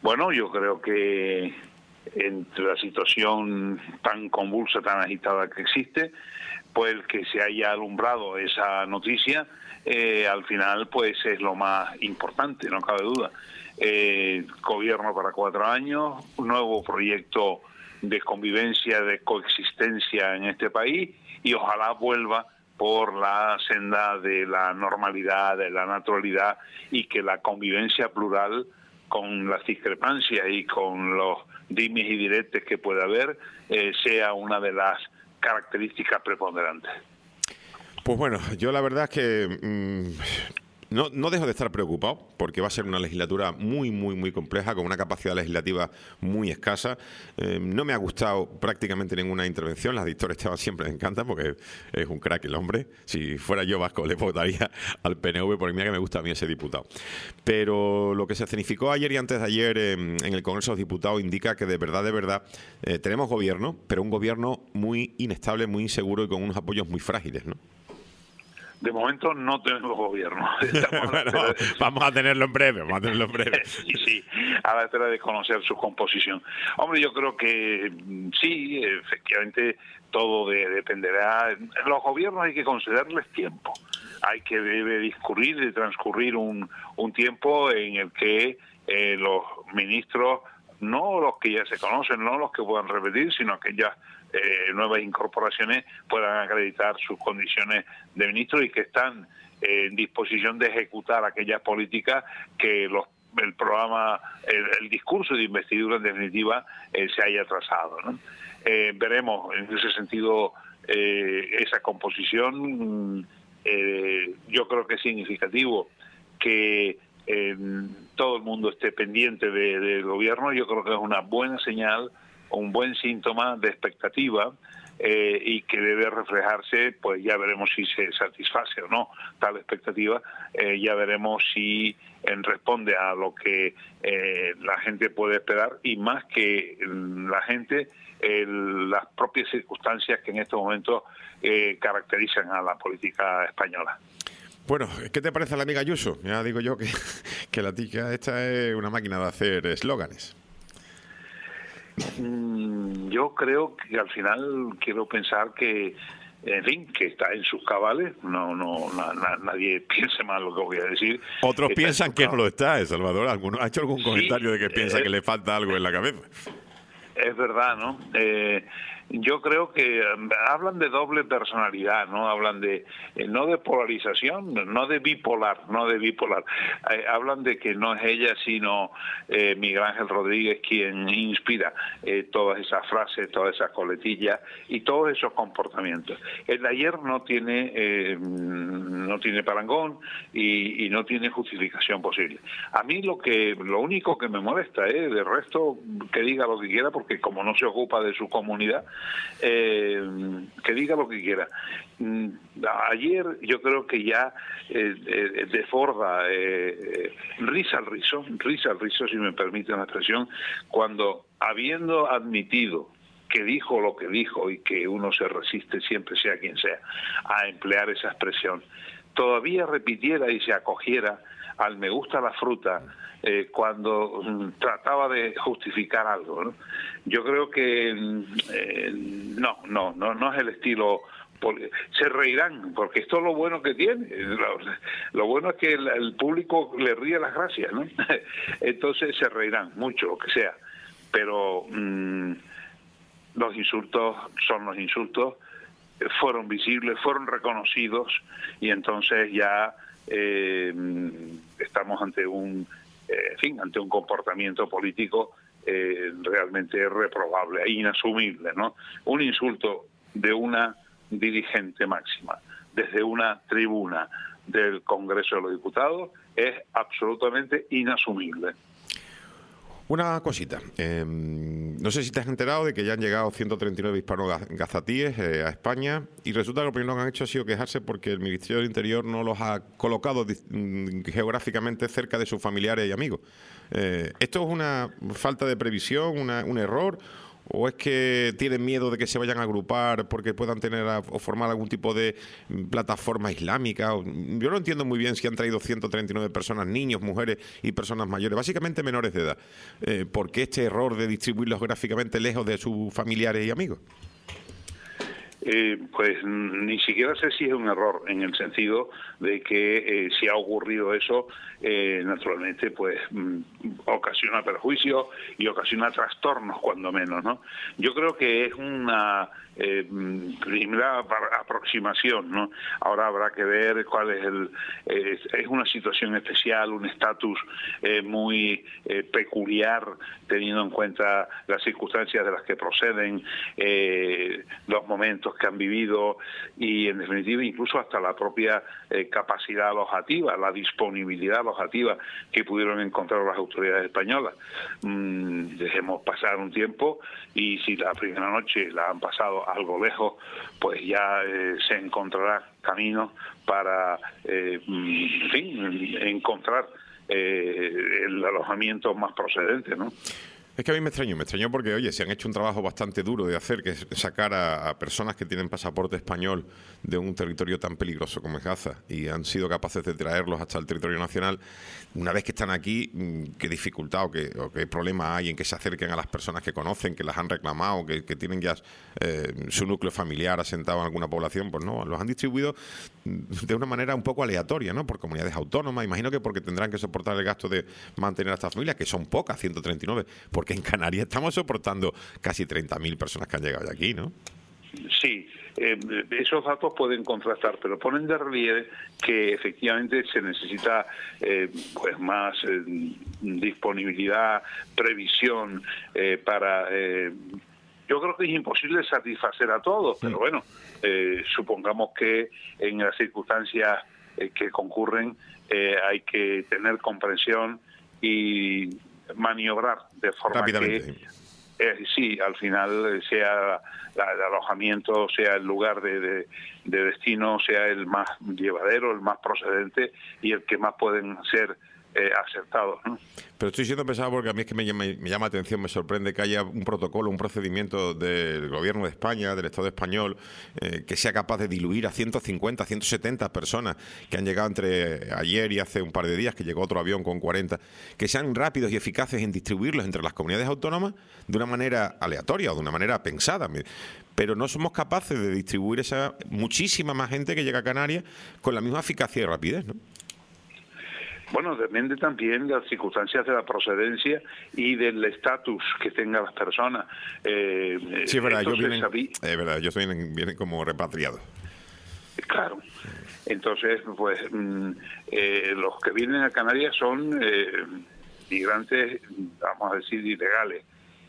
Bueno, yo creo que entre la situación tan convulsa, tan agitada que existe, pues que se haya alumbrado esa noticia, al final pues es lo más importante, no cabe duda. Gobierno para 4 años, un nuevo proyecto de convivencia, de coexistencia en este país, y ojalá vuelva por la senda de la normalidad, de la naturalidad, y que la convivencia plural, con las discrepancias y con los dimes y diretes que pueda haber, sea una de las características preponderantes. Pues bueno, yo la verdad es que no dejo de estar preocupado, porque va a ser una legislatura muy compleja, con una capacidad legislativa muy escasa. No me ha gustado prácticamente ninguna intervención. Las de Víctor Esteban siempre me encantan, porque es un crack el hombre. Si fuera yo vasco, le votaría al PNV, porque mira que me gusta a mí ese diputado. Pero lo que se escenificó ayer y antes de ayer en el Congreso de los Diputados indica que de verdad tenemos gobierno, pero un gobierno muy inestable, muy inseguro y con unos apoyos muy frágiles, ¿no? De momento no tenemos gobierno. Bueno, vamos a tenerlo en breve, Sí, a la espera de conocer su composición. Hombre, yo creo que sí, efectivamente, todo dependerá. Los gobiernos hay que concederles tiempo. Debe transcurrir un tiempo en el que los ministros, no los que ya se conocen, no los que puedan repetir, sino aquellas nuevas incorporaciones puedan acreditar sus condiciones de ministro y que están en disposición de ejecutar aquellas políticas que el programa, el discurso de investidura en definitiva se haya trazado, ¿no? Veremos en ese sentido esa composición. Yo creo que es significativo que todo el mundo esté pendiente del gobierno. Yo creo que es una buena señal, un buen síntoma de expectativa, y que debe reflejarse, pues ya veremos si se satisface o no tal expectativa, ya veremos si responde a lo que la gente puede esperar, y más que la gente, las propias circunstancias que en estos momentos caracterizan a la política española. Bueno, ¿qué te parece la amiga Ayuso? Ya digo yo que la tica esta es una máquina de hacer eslóganes. Yo creo que al final quiero pensar que, en fin, que está en sus cabales. Nadie piense mal lo que voy a decir. Otros piensan que no lo está, Salvador. ¿Alguno ha hecho algún comentario de que piensa que le falta algo en la cabeza? Es verdad, ¿no? Yo creo que hablan de doble personalidad, ¿no? Hablan de no de polarización, no de bipolar. Hablan de que no es ella, sino Miguel Ángel Rodríguez quien inspira todas esas frases, todas esas coletillas y todos esos comportamientos. El de ayer no tiene parangón y no tiene justificación posible. A mí lo único que me molesta, de resto, que diga lo que quiera, porque como no se ocupa de su comunidad, que diga lo que quiera. Ayer yo creo que ya desborda risa al rizo, si me permiten la expresión, cuando, habiendo admitido que dijo lo que dijo y que uno se resiste, siempre sea quien sea, a emplear esa expresión, todavía repitiera y se acogiera al me gusta la fruta cuando trataba de justificar algo, ¿no? Yo creo que no es el estilo. Se reirán, porque esto es lo bueno que tiene. Lo bueno es que el público le ríe las gracias, ¿no? Entonces se reirán mucho, lo que sea. Pero los insultos son los insultos, fueron visibles, fueron reconocidos, y entonces ya estamos ante un comportamiento político realmente reprobable e inasumible, ¿no? Un insulto de una dirigente máxima desde una tribuna del Congreso de los Diputados es absolutamente inasumible. Una cosita, no sé si te has enterado de que ya han llegado 139 hispanos gazatíes a España, y resulta que lo primero que han hecho ha sido quejarse porque el Ministerio del Interior no los ha colocado geográficamente cerca de sus familiares y amigos. ¿Esto es una falta de previsión, un error, ¿O es que tienen miedo de que se vayan a agrupar porque puedan tener o formar algún tipo de plataforma islámica? Yo no entiendo muy bien si han traído 139 personas, niños, mujeres y personas mayores, básicamente menores de edad. ¿Por qué este error de distribuirlos gráficamente lejos de sus familiares y amigos? Pues ni siquiera sé si es un error, en el sentido de que si ha ocurrido eso, naturalmente pues ocasiona perjuicios y ocasiona trastornos, cuando menos, ¿no? Yo creo que es una primera aproximación, ¿no? Ahora habrá que ver cuál es es una situación especial, un estatus muy peculiar, teniendo en cuenta las circunstancias de las que proceden, los momentos que han vivido y, en definitiva, incluso hasta la propia capacidad alojativa, la disponibilidad alojativa que pudieron encontrar las autoridades españolas. Dejemos pasar un tiempo y si la primera noche la han pasado algo lejos, pues ya se encontrará camino para, en fin, encontrar el alojamiento más procedente, ¿no? Es que a mí me extrañó porque, oye, se han hecho un trabajo bastante duro de hacer, que es sacar a personas que tienen pasaporte español de un territorio tan peligroso como es Gaza, y han sido capaces de traerlos hasta el territorio nacional. Una vez que están aquí, ¿qué dificultad o qué problema hay en que se acerquen a las personas que conocen, que las han reclamado, que tienen ya su núcleo familiar asentado en alguna población? Pues no, los han distribuido de una manera un poco aleatoria, ¿no? Por comunidades autónomas, imagino que porque tendrán que soportar el gasto de mantener a estas familias, que son pocas, 139, porque en Canarias estamos soportando casi 30.000 personas que han llegado de aquí, ¿no? Sí, esos datos pueden contrastar, pero ponen de relieve que efectivamente se necesita pues más disponibilidad, previsión para... yo creo que es imposible satisfacer a todos, pero bueno, supongamos que en las circunstancias que concurren hay que tener comprensión y maniobrar de forma que sí, al final sea el alojamiento, sea el lugar de destino, sea el más llevadero, el más procedente y el que más pueden ser acertados, ¿no? Pero estoy siendo pesado porque a mí es que me llama la atención, me sorprende que haya un protocolo, un procedimiento del Gobierno de España, del Estado español, que sea capaz de diluir a 150, 170 personas que han llegado entre ayer y hace un par de días, que llegó otro avión con 40, que sean rápidos y eficaces en distribuirlos entre las comunidades autónomas de una manera aleatoria o de una manera pensada. Pero no somos capaces de distribuir esa muchísima más gente que llega a Canarias con la misma eficacia y rapidez, ¿no? Bueno, depende también de las circunstancias de la procedencia y del estatus que tengan las personas. Sí, es verdad, ellos vienen como repatriados. Claro. Entonces, pues, los que vienen a Canarias son migrantes, vamos a decir, ilegales.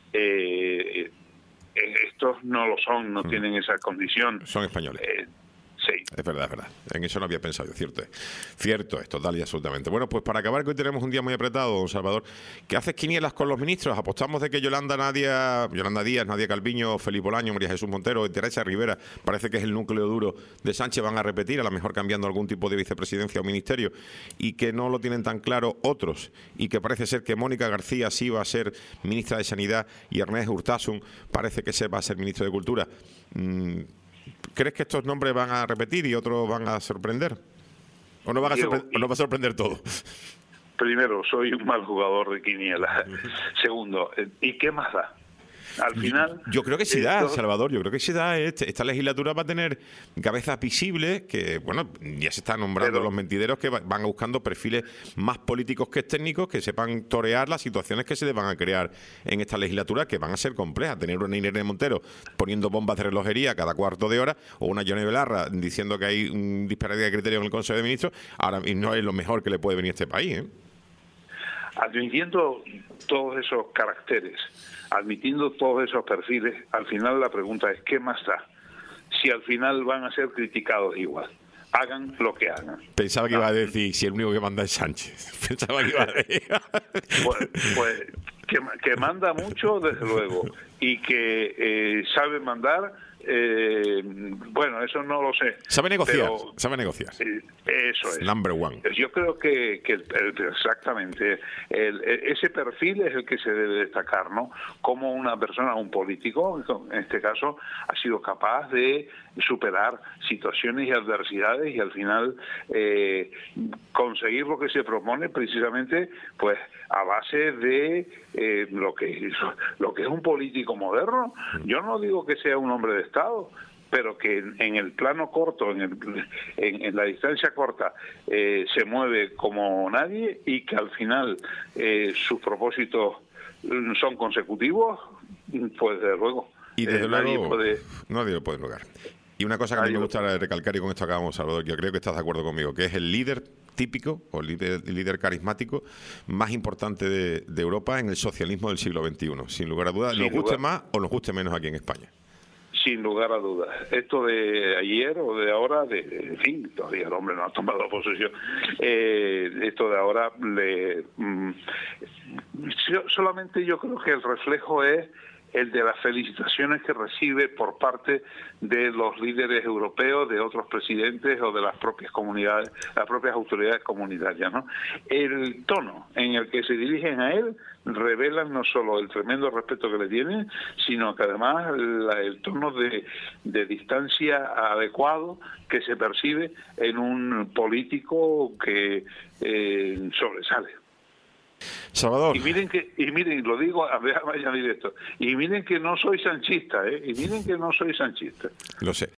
Estos no lo son, no tienen esa condición. Son españoles. Sí. Es verdad. En eso no había pensado yo, cierto es, total y absolutamente. Bueno, pues para acabar, que hoy tenemos un día muy apretado, don Salvador, ¿qué haces quinielas con los ministros? Apostamos de que Yolanda Díaz, Nadia Calviño, Felipe Bolaño, María Jesús Montero y Teresa Rivera, parece que es el núcleo duro de Sánchez, van a repetir, a lo mejor cambiando algún tipo de vicepresidencia o ministerio, y que no lo tienen tan claro otros, y que parece ser que Mónica García sí va a ser ministra de Sanidad y Ernest Urtasun parece que va a ser ministro de Cultura. ¿Crees que estos nombres van a repetir y otros van a sorprender? ¿O no va a sorprender todo? Primero, soy un mal jugador de quinielas. Segundo, ¿y qué más da? Al final... Yo creo que sí da, Salvador, yo creo que sí da. Esta legislatura va a tener cabezas visibles que, bueno, ya se están nombrando los mentideros que van buscando perfiles más políticos que técnicos que sepan torear las situaciones que se les van a crear en esta legislatura, que van a ser complejas. Tener una Irene Montero poniendo bombas de relojería cada cuarto de hora, o una Yone Belarra diciendo que hay un disparate de criterios en el Consejo de Ministros, ahora no es lo mejor que le puede venir a este país, ¿eh? Admitiendo todos esos caracteres, admitiendo todos esos perfiles, al final la pregunta es, ¿qué más da? Si al final van a ser criticados igual, hagan lo que hagan. Pensaba que iba a decir, si el único que manda es Sánchez. Pensaba que iba a decir. Pues que manda mucho, desde luego, y que sabe mandar, Bueno, eso no lo sé. Sabe negociar, pero, sabe negociar. Eso es. Number one. Yo creo que exactamente ese perfil es el que se debe destacar, ¿no? Como una persona, un político, en este caso, ha sido capaz de superar situaciones y adversidades y al final conseguir lo que se propone precisamente pues a base de lo que es un político moderno. Yo no digo que sea un hombre de Estado, pero que en el plano corto, en la distancia corta, se mueve como nadie y que al final sus propósitos son consecutivos, pues desde luego. Y desde luego nadie lo puede negar. Y una cosa que a mí me gusta recalcar, y con esto acabamos, Salvador, yo creo que estás de acuerdo conmigo, que es el líder típico o líder carismático más importante de Europa en el socialismo del siglo XXI. Sin lugar a dudas, nos guste más o nos guste menos aquí en España. Sin lugar a dudas. Esto de ayer o de ahora, en fin, todavía el hombre no ha tomado posesión. Esto de ahora, solamente yo creo que el reflejo es el de las felicitaciones que recibe por parte de los líderes europeos, de otros presidentes o de las propias comunidades, las propias autoridades comunitarias, ¿no? El tono en el que se dirigen a él revelan no solo el tremendo respeto que le tienen, sino que además el tono de distancia adecuado que se percibe en un político que sobresale. Salvador. Y miren, lo digo, déjame añadir esto, y miren que no soy sanchista, y miren que no soy sanchista. Lo sé.